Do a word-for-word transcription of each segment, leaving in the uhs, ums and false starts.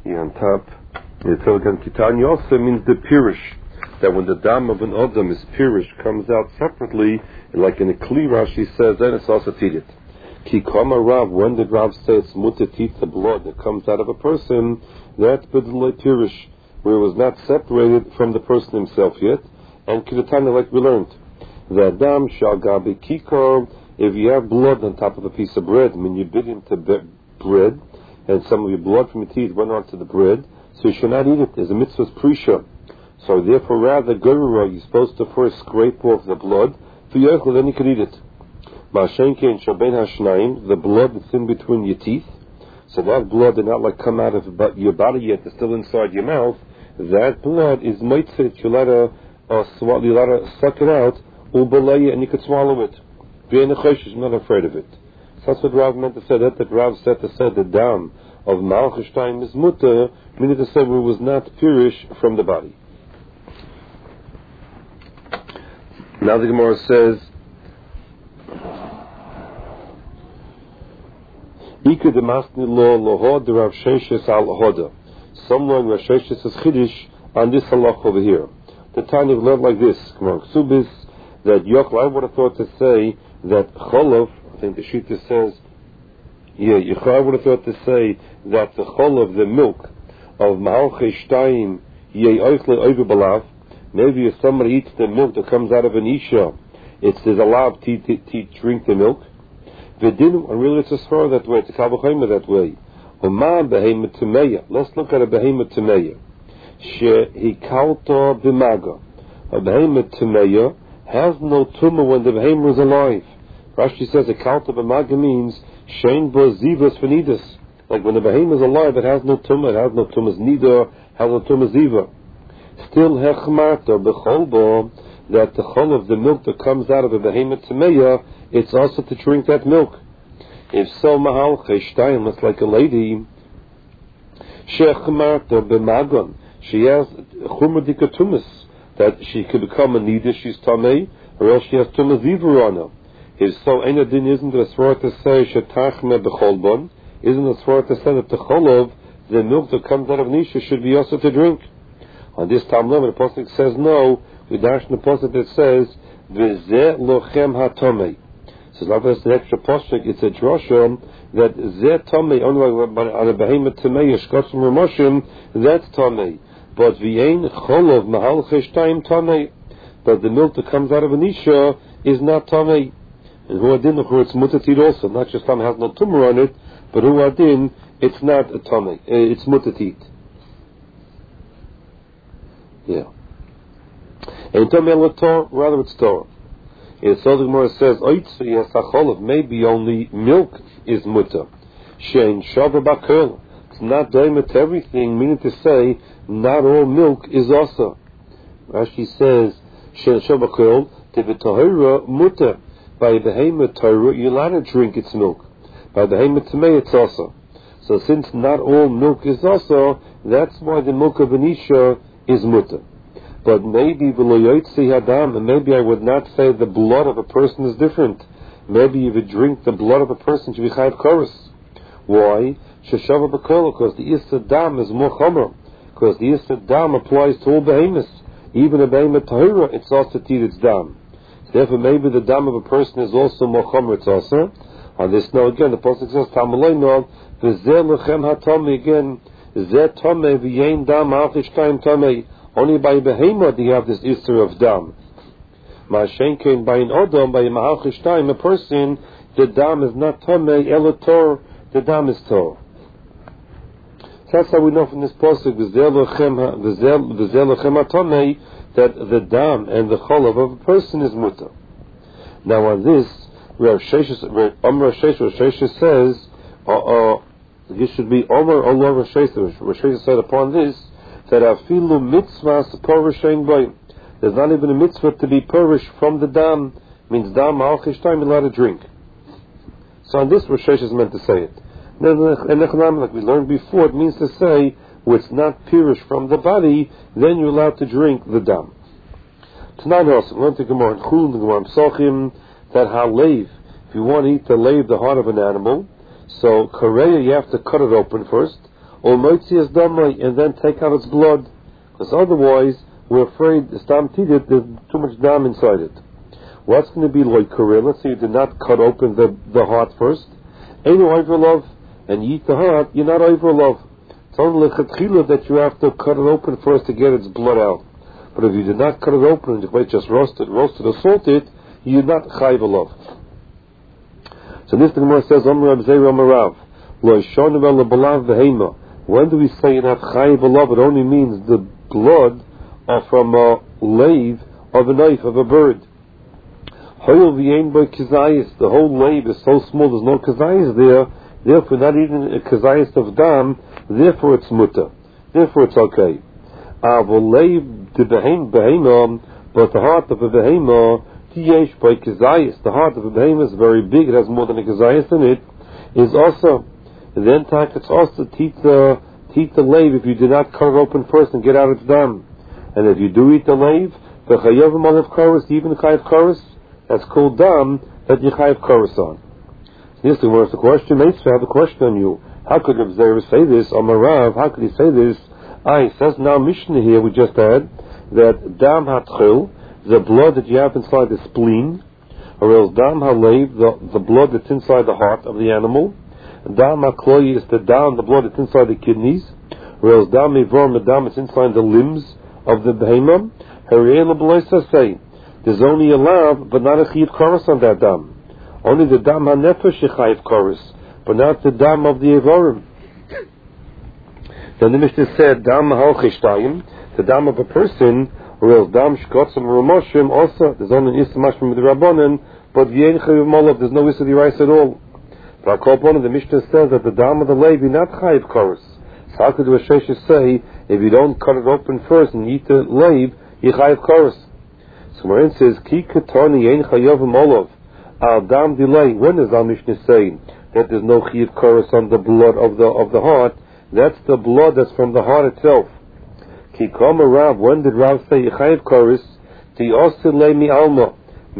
Here on top, Yitzhak Kitani also means the pirish, that when the dam of an Adam is pirish, comes out separately, like in a Kli Rashi says, then it's also teeted. Ki kama Rav, when did Rav say it's mutter teeth, the blood that comes out of a person, that's b'd'lei pirish, where it was not separated from the person himself yet, and Kitani, like we learned, the Adam shall gabi kikar, if you have blood on top of a piece of bread, I mean you bit into be- bread, and some of your blood from your teeth went onto the bread, so you should not eat it. There's a mitzvah's prisha. So therefore, rather, Gurura, you're supposed to first scrape off the blood, for Yochel, then you can eat it. Ma'ashenke and Shaben Hashnaim, the blood that's in between your teeth, so that blood did not like come out of your body yet, it's still inside your mouth, that blood is mitzvah, you let her, uh, swallow, you let her suck it out, ubaleya, and you could swallow it. Being a chosh, you're not afraid of it. So that's what Rav meant to say, that that Rav said to say the dam of Malchushtayim is mutter, meaning to say where it was not purish from the body. Now the Gemara says, Ika demasni lo lohod Rav Sheshes al hoda. Someone Rav Sheshes is chiddush on this halach over here. The Tanya learned like this, Gemara Ksubis, that Yochel, I would have thought to say that Cholov, I think the Shita says, yeah, I would have thought to say that the Cholov, the milk of Ma'alchei Shtayim, Yei Oichle Oive Balav, maybe if somebody eats the milk that comes out of an Isha, it's allowed to, to, to drink the milk. V'dinu, and really it's a svara that way, it's a Kavachayma that way. Oma Behema Tumeya, let's look at a Behema Tumeya. She Hikalta B'maga. A Behema Tumeya has no tumah when the Behema is alive. Rashi says a Kalta B'maga means Shein Bo Zivas V'nidas. Like when the Behema is alive, it has no tumah, it has no tumah's nida, has no tumah's ziva. Still hechmarta b'cholbo, that the chol of the milk that comes out of a behemoth tameya, it's also to drink that milk. If so, mahal cheshtayim, it's like a lady, shechmarta b'magon, she has chumra dikatumas, that she could become a nida, she's tamei, or else she has tumah ziva on her. If so, enadin isn't a svara to say shetachme b'cholbon, isn't a svara to say that the chol of the milk that comes out of Nisha should be also to drink. On this time limit, the Pasuk says no. We dash in the Pasuk that says V'zeh lochem hatomei. So it's not just an extra Pasuk, it's a drosha that Zeh tomei, only on a behemoth tomei, Yeshkotzim Ramoshim, that's tomei. But V'yein cholov mahal cheshtayim tomei. But the milk that comes out of an Isha is not tomei. And who adin, it's mutatit also, not just tomei has no tumor on it, but who adin, it's not a tomei, it's mutatit. Yeah. And Tomei Torah, rather it's Torah. And so the Gemara says, Oitzu Yesacholav, maybe only milk is mutter. Shein Shava Bakel. It's not doimah to everything, meaning to say, not all milk is also. Rashi says, Shein Shava Bakel, Tevitahira mutter. By Behemoth Torah, you're allowed to drink its milk. By Behemoth Tamei, it's also. So since not all milk is also, that's why the milk of an Isha is mutter. But maybe v'loyotzi hadam, and maybe I would not say the blood of a person is different. Maybe if you drink the blood of a person, you chayav chorus. Why? Sheshava b'kol, because the Issa Dam is more chomer. Because the Issa Dam applies to all behemoths. Even a behemoth tahira, it's also tit its dam. Therefore, maybe the dam of a person is also more chomer, it's also. On this note, again, the Pasuk says, Tamalei no, v'zeh lechem ha-tomei, again, zeh tomei v'yein dam ha'achish kaim tomei. Only by behemoth do you have this issue of dam. Ma'ashenkein by an odom, by a ma'achish time, a person, the dam is not tomei, ela tor, the dam is tor. That's how we know from this pasuk, that the dam and the cholav of a person is mutter. Now on this, Rav Sheshes, Rav Sheshes says, uh, uh, this should be Omer Allah Rav Sheshes. Rav Sheshes said upon this, that afilu mitzvahs porish boy. There's not even a mitzvah to be porish from the dam. Means dam al chishtaim, you're allowed to drink. So on this, Rav Sheshes meant to say it. And like we learned before, it means to say, where it's not purish from the body, then you're allowed to drink the dam. Tonight also, we learned the Gemara in Chul, the Gemara in Psochim, that halev, if you want to eat the lave, the heart of an animal, so koreya, you have to cut it open first. or moitzias damai, and then take out its blood, because otherwise we're afraid the stam tidit, there's too much dam inside it. What's going to be like Korea? Let's say you did not cut open the, the heart first. Ain't no over love, and you eat the heart, you're not over love. It's only lechatchila that you have to cut it open first to get its blood out. But if you did not cut it open and you just roast it, roasted or salt it, you're not chayv love. So this Gemara says, Omer Rab Zeir Omer Rav, Lo Yishon Vel Lebalav Behema. When do we say you're not chayv love? It only means the blood are from a lave of a knife of a bird. Hoyel v'yein by kizayis. The whole lave is so small, there's no kizayis there. Therefore, not even a kizayis of dam. Therefore, it's mutter. Therefore, it's okay. Avol lave the behema, but the heart of a behema, tiyesh by kizayis. The heart of a behema is very big. It has more than a kizayis in it. Is also, and then tak it's also teat the teat the lave if you do not cut it open first and get out its dam. And if you do eat the lave, the chayavim olive chorus, even the chayav chorus, that's called dam that you chayav chorus on. Yes, there was a question. Mates, I have a question on you. How could Reb Zeir say this? Amar Rav, how could he say this? Ah, he says now Mishnah here we just had that dam hatchil, the blood that you have inside the spleen, or else dam halev, the the blood that's inside the heart of the animal. Dam hakloyi is the dam, the blood that's inside the kidneys, or else dam ivorm, the dam that's inside the limbs of the behemoth. Harei lebleisa say there's only a lav, but not a chiyuv chorus on that dam. Only the dam ha-nefesh chayiv chorus, but not the dam of the evorim. Then the Mishnah said, dam ha-ochishtayim, the dam of a person, or else dam shkotzim rumoshim, also, there's only an ismashim with the rabbanon, but v'yein chayiv molav, there's no issa rice at all. But I'll the Mishnah says that the dam of the levi, not chayiv chorus. So how could the Rashesha say, if you don't cut it open first and eat the lev, you chayiv chorus? So Marin says, ki katoni yein chayiv molav. Al dam delay. When does our Mishnah say that there's no chiyuv chorus on the blood of the of the heart? That's the blood that's from the heart itself. Ki kama Rav. When did Rav say chiyuv chorus? Ti osilei mi alma.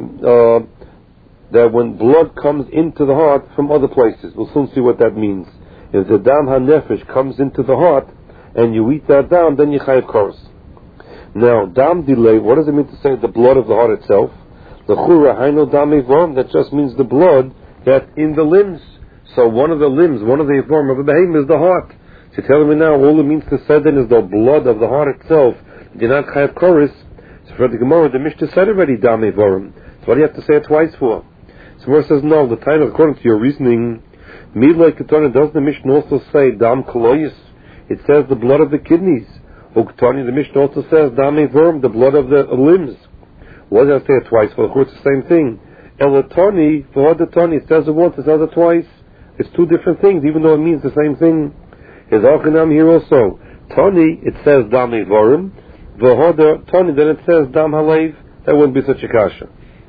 That when blood comes into the heart from other places. We'll soon see what that means. If the dam ha-nefesh comes into the heart and you eat that dam, then you chiyuv chorus. Now, dam delay. What does it mean to say the blood of the heart itself? The chura haino dam evorm, that just means the blood that's in the limbs. So one of the limbs, one of the evorm of the behemoth is the heart. So telling me now, all it means to say then is the blood of the heart itself. Did not chayav chorus. So for the Gemara, the Mishnah said already dam evorm. So what do you have to say it twice for? So Gemara says no. The title, according to your reasoning, midlay ketana, doesn't the Mishnah also say dam koloyis? It says the blood of the kidneys. Uktani, the Mishnah also says dam evorm, the blood of the limbs. Why did I say it twice? For well, it's the same thing. Elatoni, for the Tani, it says it once, it says it twice. It's two different things, even though it means the same thing. There's Achanam here also. Tani, it says Dam Evorim. V'hoda Tani, then it says Dam Halev. That wouldn't be such a kasha.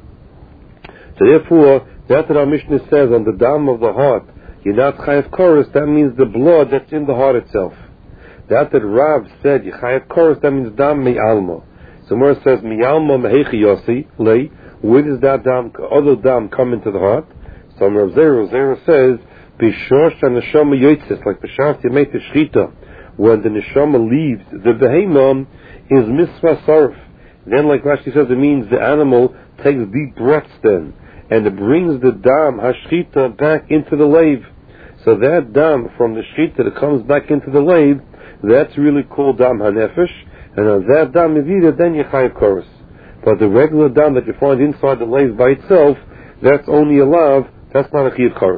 So therefore, that's what our Mishnah says on the Dam of the heart. You're not Chayav Chorus, that means the blood that's in the heart itself. That that Rav said, Chayav Chorus, that means Dam Me'alma. So Mora says, Miyalma mehechi yosi, lay, where does that dam, other dam come into the heart? So Rav Zera, Zera says, Bishosh and neshama yotzes, like B'shas Yemei Shchita, when the neshama leaves, the behemah is misva sarf. Then like Rashi says, it means the animal takes deep breaths then, and it brings the dam, hashchita, back into the lave. So that dam from the shchita that comes back into the lave, that's really called dam hanefesh. And on that dam evida, then you chayav chorus. But the regular dam that you find inside the lave by itself, that's only a lav, that's not a chayav chorus.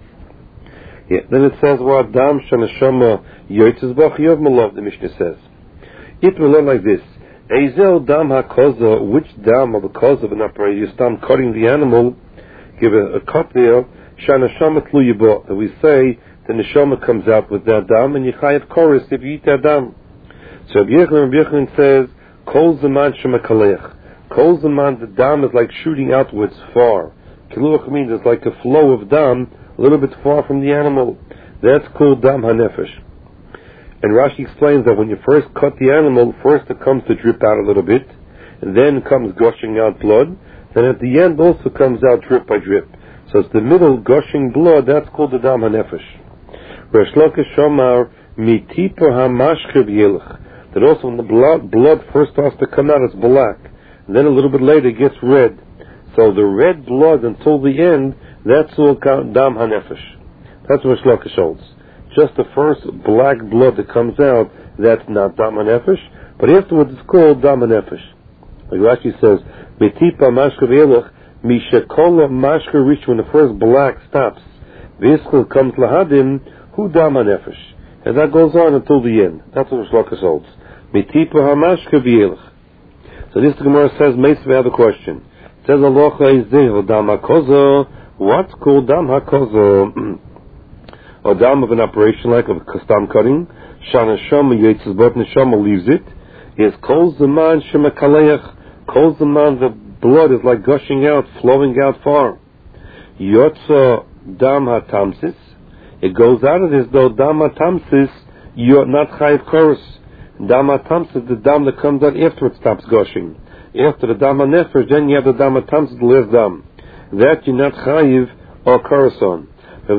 Yeah. Then it says, what dam shanashama yotzes b'chayav malav, the Mishnah says. It will learn like this. Ezel dam hakoza, which dam of a koza of an operator, you start cutting the animal, give a, a cut there, shanashama tluyibo, that we say, the neshama comes out with that dam, and you chayav chorus if you eat that dam. So Rabbi Yochanan says, Kol Zaman Shemakalech. Kol Zaman, the dam is like shooting outwards far. Kiluach means it's like a flow of dam, a little bit far from the animal. That's called dam hanefesh. And Rashi explains that when you first cut the animal, first it comes to drip out a little bit, and then comes gushing out blood, then at the end also comes out drip by drip. So it's the middle gushing blood, that's called the dam hanefesh. Resh Lakish Shomar, Mitipa hamashke b'yelech. That also when the blood, blood first starts to come out, it's black. And then a little bit later it gets red. So the red blood until the end, that's all dam hanefesh. That's what Shlokish holds. Just the first black blood that comes out, that's not dam hanefesh. But afterwards it's called dam hanefesh. Like Rashi says, Mitipa mashke b'yelech, mishekola mashke rish, when the first black stops. V'yiskul comes lahadim, hu dam hanefesh. And that goes on until the end. That's what Shlokish holds. Mitipa hamashke b'yelech. So this Gemara says, Meis, we have a question. It says, Alocha izeh, dam hakozo. What's called dam hakozo? A dam of an operation like of stam cutting. Shana shama yetzes, but neshama leaves it. Is kol zaman shemakaleach. Kol zaman, the blood is like gushing out, flowing out far. Yotza dam hatamsis. It goes out of this though dam hatamsis, you're not chayiv chorus. Dam hatamsis, the dam that comes out after it stops gushing. After the dam hanefesh, then you have the dam hatamsis, the last dam. That you're not chayiv or chorus on.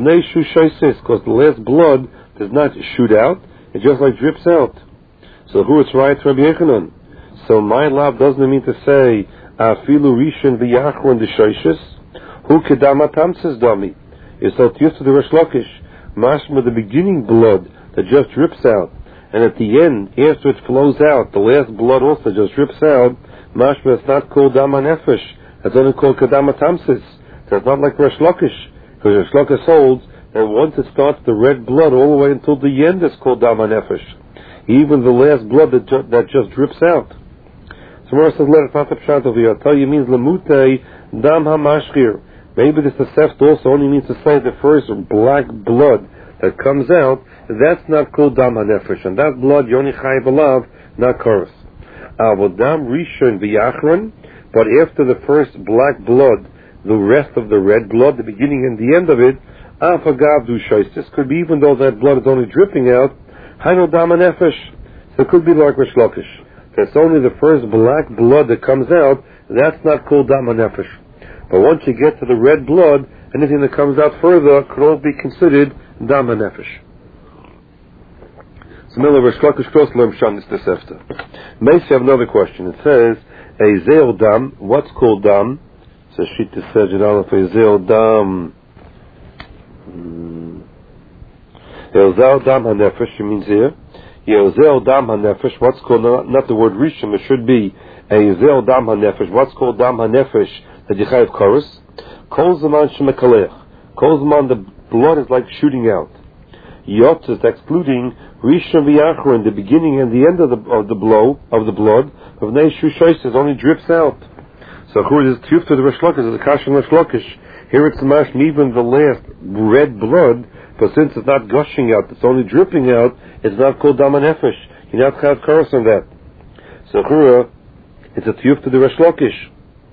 Because the last blood does not shoot out, it just like drips out. So who it's right to Rabbi Yechanan? So my love doesn't mean to say afilu rishon v'yachron d'shoishes who kedam hatamsis dami. It's not used to the Rish Lakish. Mashma, the beginning blood that just drips out, and at the end, after it flows out, the last blood also just drips out. Mashma, it's not called dam hanefesh. It's only called kedam hatamsis. That's not like Rish Lakish, because Rish Lakish holds that once it starts the red blood all the way until the end, it's called dam hanefesh. Even the last blood that, ju- that just drips out. So Mara says, let it not the pshat over here. I'll tell you, it means lemutei dam hamashkir. Maybe this Tosefta also only means to say the first black blood that comes out, that's not called dam hanefesh, and that blood yoni chayiv alav, not chorus. Avodam rishon v'yachron, but after the first black blood, the rest of the red blood, the beginning and the end of it, afagav du shoistis, could be even though that blood is only dripping out, haino dam hanefesh. So it could be like Rish Lakish. That's only the first black blood that comes out, that's not called dam hanefesh. But once you get to the red blood, anything that comes out further could all be considered dam hanefesh. So Miller Rish Lakish Kros Lerm Sham Tosefta. May have another question. It says, Ezel dam, what's called dam? So Shita says, Ezel dam. Ezel dam hanefesh, she means here. Ezel dam hanefesh, what's called, not, not the word rishon, it should be Ezel dam hanefesh, what's called dam hanefesh? The Yechayev chorus. Kol zaman shemekalech. Kol zaman, the blood is like shooting out. Yotz is excluding rishon v'yachron, the beginning and the end of the of the blow of the blood. Of nei shushois only drips out. So who is tiyuf to the Rish Lakish, the Kashan Rish Lakish. Here it's mashma even the last red blood, but since it's not gushing out, it's only dripping out. It's not called dam hanefesh. You not have chorus on that. So Chura, it's a tiyuf to the Rish Lakish.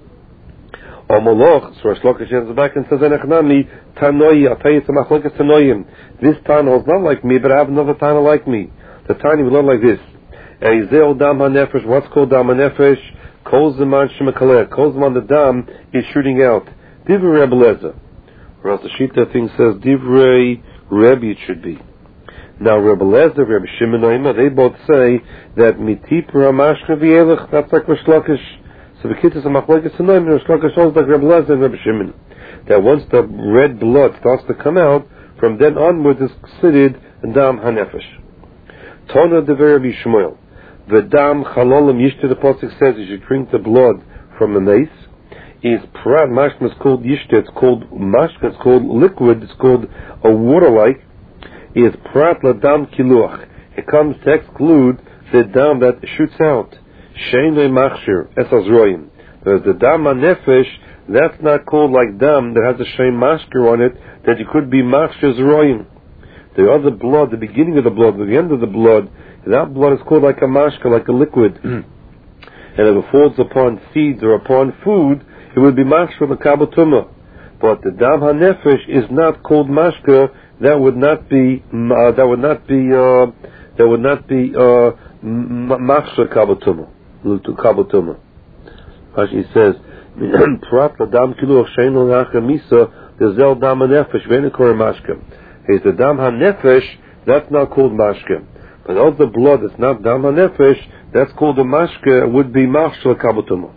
Or Moloch, so Rish Lakish ends back and says, Enechnami, Tanoi, I'll tell you it's a machlokes Tanoim. This Tana is not like me, but I have another Tana like me. The Tana will learn like this. Ezel dam hanefesh, what's called dam hanefesh? Kol zaman shemekaleh. Kol zaman, the dam is shooting out. Divrei Rebbe Lezer. Whereas the Shita thing says, Divrei Rebbe it should be. Now Rebbe Lezer, Rebbe Shimon Oima, they both say that mitip ramashka v'yelech, that's like Rish Lakish. So the Kittas of Machlokes Tanoim, Rish Lakish holds like Rebbe Lezer and Rebbe Shimon. That once the red blood starts to come out, from then onwards is considered dam hanefesh. Tona dever Rabbi Shmuel. V'dam chalolim yishte, the Pasuk says you should drink the blood from a mace. Is prat mashma, it's called yishte, it's called mashka, it's called liquid, it's called a water-like. Is prat ladam kiluach. It comes to exclude the dam that shoots out. Sheinei machshir esas roim. There's the dam hanefesh, that's not called like dam that has a shein mashkir on it, that it could be machshir's roim. The other blood, the beginning of the blood, the end of the blood, that blood is called like a mashka, like a liquid. And if it falls upon seeds or upon food, it would be mashka makabel tumah. But the dam hanefesh is not called mashka. That would not be. Uh, that would not be. Uh, that would not be mashka kabel tumah. Kabel tumah. Rashi says, "Prat ladam kiluach shein lo nachem misa gezel dam hanefesh ve'enekor mashka." Is the dam hanefesh that's not called mashke. But all the blood that's not dam hanefesh, that's called a mashke, would be mashal kabutuma.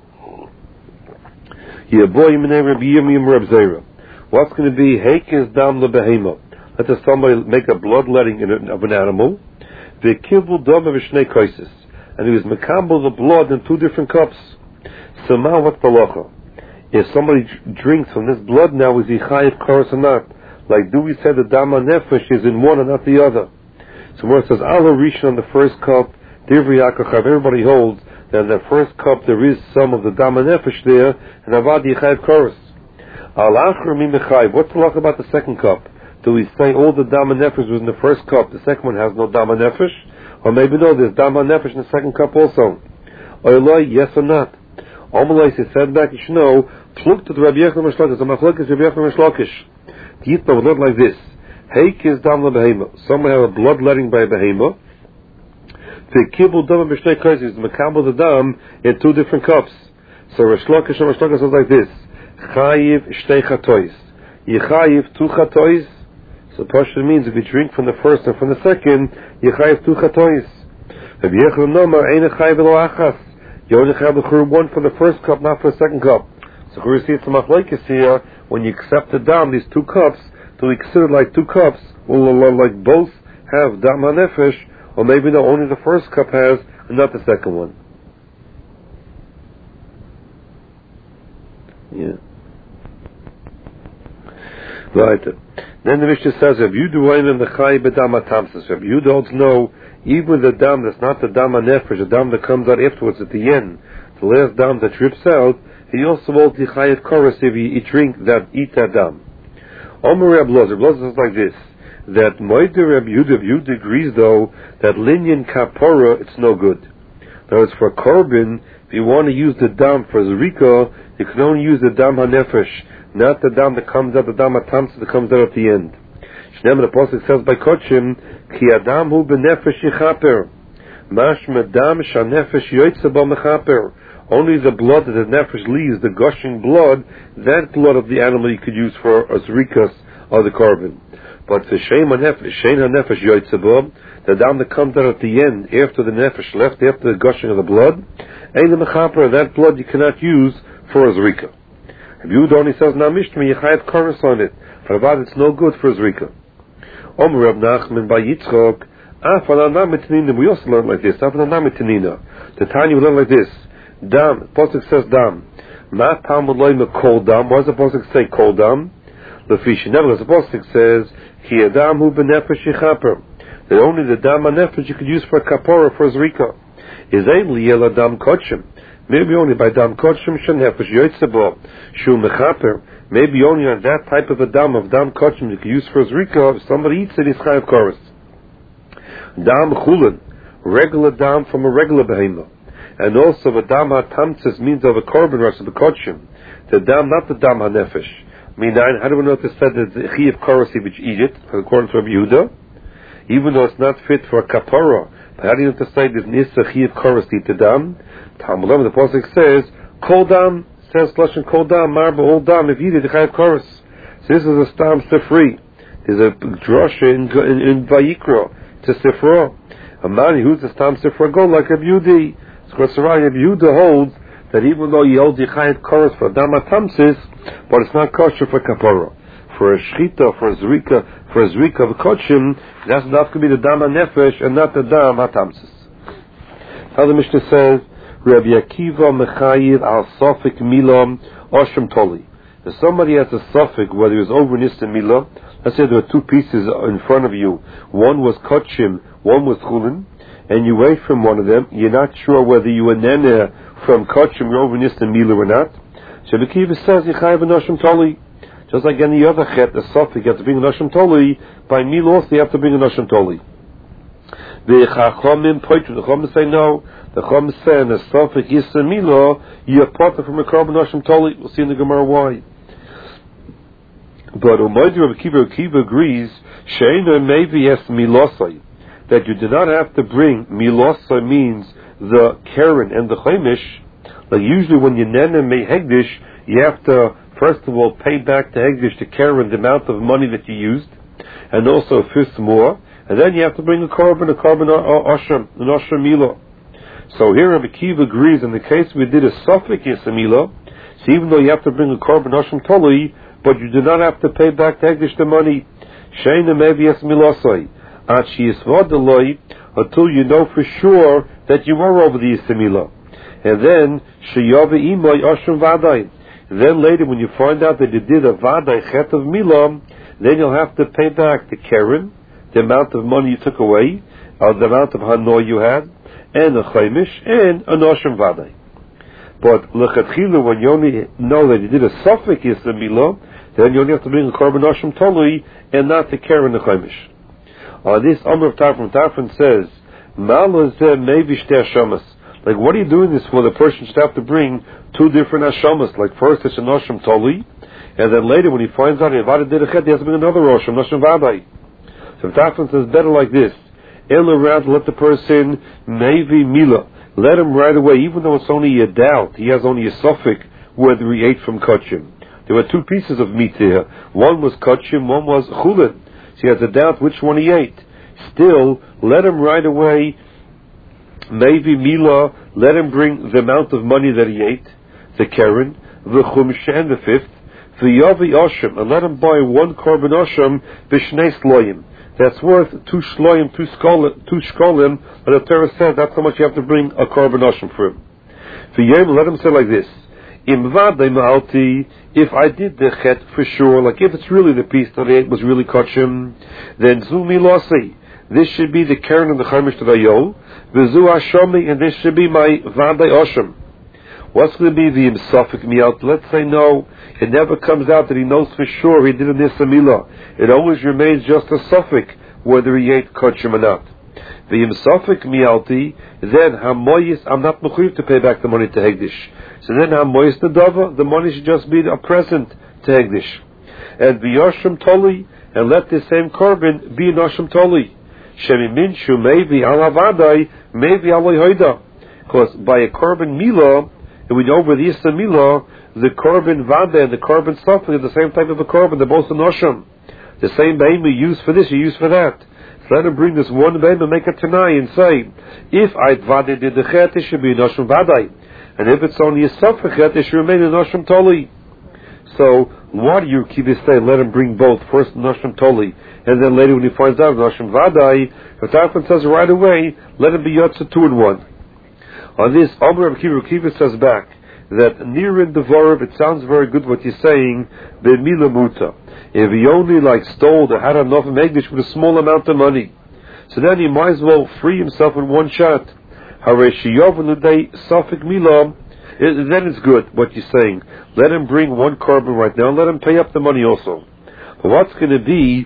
What's going to be heikes dam lebehema? Let us somebody make a bloodletting of an animal. The kibul dam v'shnei kaisis, and he was mekabel the blood in two different cups. So now what's the halacha? If somebody drinks from this blood now, is he chayiv koros or not? Like, do we say the dam nefesh is in one and not the other? So where it says Allah rishon on the first cup, divri akachav, everybody holds that in the first cup there is some of the dam nefesh there, and avad yichayiv koros. Al achar mi mechayiv. What's the halacha about the second cup? Do we say all the dam nefesh was in the first cup, the second one has no dam nefesh? Or maybe no, there's dam nefesh in the second cup also. Or yes or not? Omalai said back, you should know, pluk to the Rabbi Yechon Meshlokish, the machlokes Rabbi Yechon Meshlokish. The Yitma would look like this. Heik is dam lebehema. Someone have a bloodletting by a behema. The kibul dam b'shnei kaisis, the mekabel the dam in two different cups. So Rabbi Shlokish and Meshlokish says like this. Chayiv shtei chatois. Yechayiv two chatois. So Pashto means if you drink from the first and from the second, yechayiv two chatois. Rabbi Yechon Nomar ein chayiv lo achas. You only have the chur one for the first cup, not for the second cup. So we see it's a machlokes here. When you accept it down, these two cups, do we consider like two cups? Well, like both have dam hanefesh, or maybe no, only the first cup has, and not the second one. Yeah. Right. Then the Mishnah says, if you do in the chay bedam atamsis, if you don't know, even the dam that's not the dam hanefesh, the dam that comes out afterwards at the end, the last dam that drips out, he also won't be chayiv koros if you drink that, eat that dam. Omer Reb Lozer, Reb Lozer says like this, that Moide Reb Yehuda, Reb Yehuda agrees though, that linyan kapora, it's no good. In other words, for korban, if you want to use the dam for zrika, you can only use the dam hanefesh, not the dam that comes out, the dam atamsa that comes out at the end. Shneim, the Apostle says by Kochim, ki adam hu benefesh yichaper, mash medam shanefesh yoytze bo mechaper. Only the blood that the nefesh leaves, the gushing blood, that blood of the animal you could use for a zrikas or the korban. But the shein hanefesh, shein hanefesh yoytze bo, the dam that comes out at the end, after the nefesh left, after the gushing of the blood, ein the mechaper, that blood you cannot use for a zrika. If you only says, na mishmi, you chayav koros on it. For about it's no good for a zrika. Omer Reb Nachman by Yitzchok, Afanana mitinina, we also learn like this, Afanana mitinina. The Tanya we learn like this, Dam, Posuk says Dam. Ma Talmud loy kol dam, why does the Posuk say kol dam? Lefishi, nevertheless, the Posuk says, Ki Adam hu benefesh yichaper. That only the dam hanefesh you could use for a kapora, for a zrika. Is ein liyel dam kochim. Maybe only by dam kochim shenefesh yoytzebo, shu mechaper. Maybe only on that type of a dam of dam kochim you can use for a zrika. If somebody eats it, he's chayav koros. Dam chulin, regular dam from a regular behemoth, and also a dam hatamtzis means of a korban rush of the kochim. The dam, not the dam hanefesh. Minayin, how do we know that it said that the chayav koros if you eat it, according to Rabbi Yehuda? Even though it's not fit for a kapara, but how do you have to say there's nisa chayav koros to eat the dam? Talmud, the Pasuk says, Kol dam, says Lashon Kol dam, marba all dam, if you eat it, the chayav koros. So this is a stam sifri. There's a drasha in, in, in Vayikra, to sifra. A man who's a stam sifra go like Rabbi Yehuda. So Rabbi Yehuda holds that even though you hold the chayav koros for dam atamsis, but it's not kosher for kapara. For a shchita, for a zrika, for a zrika of a kochim, that's not going to be the dam hanefesh and not the dam hatamsis. How the Mishnah says, Rabbi Akiva mechayiv al sofik milam oshem toli. If somebody has a sofik, whether he was over nista milah, let's say there were two pieces in front of you, one was kochim, one was chulin, and you wait from one of them, you're not sure whether you were nene from kochim, you're over nista milah or not. So Rabbi Akiva says, Yechayiv an oshem toli. Just like any other chet, the sofik, you have to bring an oshem toli, by milah also you have to bring an oshem toli. The chachomim poitru, the chachomim say no. The chachomim say in the sofik yisra milah, you are part from a korban oshem toli. We'll see in the Gemara why. But Umaydi Rabbi Akiva, Akiva agrees, sheina maybe yes milosai, that you do not have to bring milosai means the keren and the chaimish. Like usually when you nene may hegdish, you have to first of all pay back to hegdish, to keren, the amount of money that you used, and also fifth more. and then you have to bring a korban, a korban oshem, an oshem milah. So here Rabbi Akiva agrees, in the case we did a suffix Yisamilah, so even though you have to bring a korban Hashem Toli, but you do not have to pay back to Hegdish the money, Sheina maybe Yisamilasai, Achi Yisvadalai, until you know for sure that you were over the Yisamilah. And then, Sheyave Imai Hashem Vadai. Then later, when you find out that you did a Vadai Chet of Milah, then you'll have to pay back the Keren, the amount of money you took away, or the amount of Hanoi you had, and a chaimish, and a noshim vaday. But lechatchila, when you only know that you did a suffix yisamilah, then you only have to bring a korban noshim tolui, and not the keren the chaimish. On this Amr of Tarfon, Tarfon says, Malazeh maybe shtei hashamas. Like, what are you doing this for? The person should have to bring two different hashamas. Like, first it's a noshim tolui, and then later when he finds out he did a chet, he has to bring another noshim, noshim vaday. So Tarfon says better like this. Around, let the person maybe mila, let him right away, even though it's only a doubt, he has only a suffix whether he ate from kachim. There were two pieces of meat here. One was kachim, one was chulin. So he has a doubt which one he ate. Still, let him right away, maybe mila, let him bring the amount of money that he ate, the keren, the chumash, and the fifth, the yavi oshim, and let him buy one korban oshim b'shnei sloyim. That's worth two shloim, two shkolim, two shkolim, but the Torah says that's how much you have to bring a korban oshim for him. For Yom, let him say like this: Im vadei ma'alti, if I did the chet for sure, like if it's really the piece that I ate was really kachim, then zumi losi. This should be the keren and the chaimish that I owe. V'zu hashomi, and this should be my vadei oshim. What's going to be the imsafik miyalt? Let's say no, it never comes out that he knows for sure he did an isamila. It always remains just a suffix whether he ate kachim or not. The imsafik miyalti, then hamoyis, I'm not mechuyev to pay back the money to Hegdish. So then hamoyis nedava, the money should just be a present to Hegdish. And v'yoshim toli, and let this same korban be an oshim toli. Shemi minshu, maybe al havadai, maybe al hoida. Because by a korban milah, and we know over the Yisra Milah, the korban vada and the korban suffix are the same type of a korban. They're both an osham. The same bein we use for this, you use for that. So let him bring this one bein and make a tanai and say, if I vada did the chet, it should be an osham vadai. And if it's only a suffix chet, it should remain an osham toli. So, why do you keep this say, let him bring both, first an osham toli, and then later when he finds out an osham vadai, if Tarfon says right away, let him be yotza two in one. On this, Amr Rabbi Akiva says back that near in Devorov, it sounds very good what you're saying, Be'mila muta. If he only like stole or had enough of Megdish with a small amount of money, so then he might as well free himself in one shot. Hareshiyovanuday Safik Mila, then it's good what you're saying. Let him bring one korban right now, let him pay up the money also. But what's going to be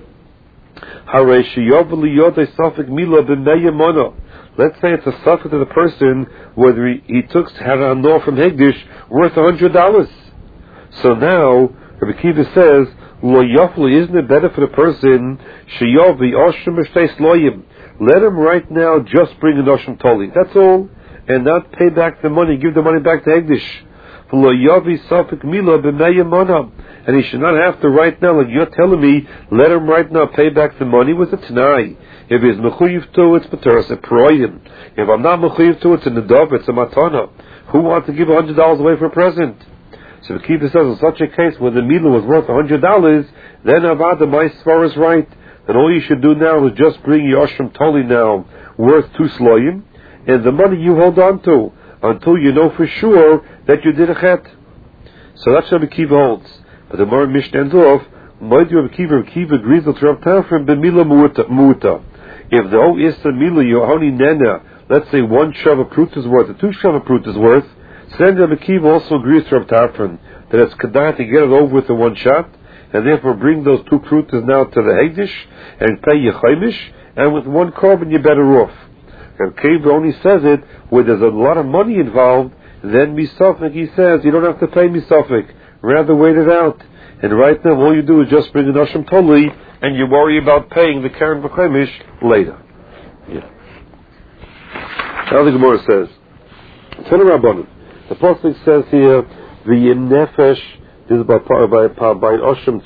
Hareshiyovanuday Safik Mila b'meyamana? Let's say it's a suffix to the person whether he, he took had a nor from Hegdish worth a hundred dollars. So now Rabbi Akiva says, Lo yafli, isn't it better for the person sheyavi oshim b'shtei sloyim? Let him right now just bring an oshim toli. That's all, and not pay back the money. Give the money back to Hegdish. Lo yavi safik mila b'meyamana, and he should not have to right now. Like you're telling me, let him right now pay back the money with a t'nai. If he's mechuyev to, it's pateras a proyim. If I'm not mechuyev to, it's a nedav, it's a matana. Who wants to give a hundred dollars away for a present? So the Kiva says in such a case where the milah was worth a hundred dollars, then avada my svar is right. Then all you should do now is just bring your oshim toli now worth two sloyim, and the money you hold on to until you know for sure that you did a chet. So that's what Rabbi Kiva holds. But the more Mishnah ends off, Rabbi Kiva, Rabbi Kiva agrees with Rav Tarfon b'milah muta. If the whole Issa Milah, your only nena, let's say one Shava Prut is worth, or two Shava Prut is worth, so then Rabbi Akiva also agrees to Rav Tarfon that it's Kedai to get it over with in one shot, and therefore bring those two Prutas now to the Hegdish, and pay your Chaimish, and with one korban you're better off. Rabbi Akiva only says it where there's a lot of money involved, then Misafik, he says, you don't have to pay Misafik, rather wait it out. And right now all you do is just bring an Oshim Toli, and you worry about paying the Keren B'Chaimish later. Yeah. Now the Gemara says, Tana Rabbanan. The Pasuk says here, V'yim Nefesh, this is by, by, by, by Oshim